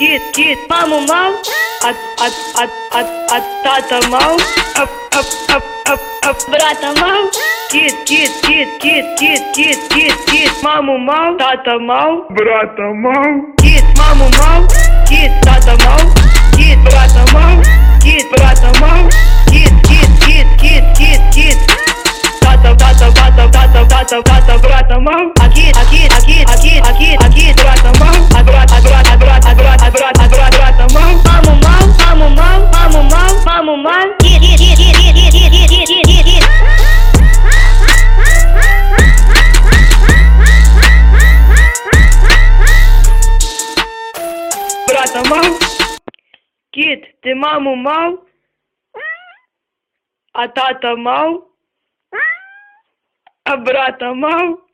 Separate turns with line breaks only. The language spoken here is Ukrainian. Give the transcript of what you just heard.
кіт, маму мав, а тата мав, брата мав. Кіт, маму мав, тата мав, брата мав. Кіт, маму мав, кіт, тата мав, кіт, брата мав, кіт, брата мав. Кіт, тата, брата мав. А кіт, брата мав. А брата мав. Маму мав. Кіт. Брата мав. Кіт, ти маму мав, а тата мав, а брата мав.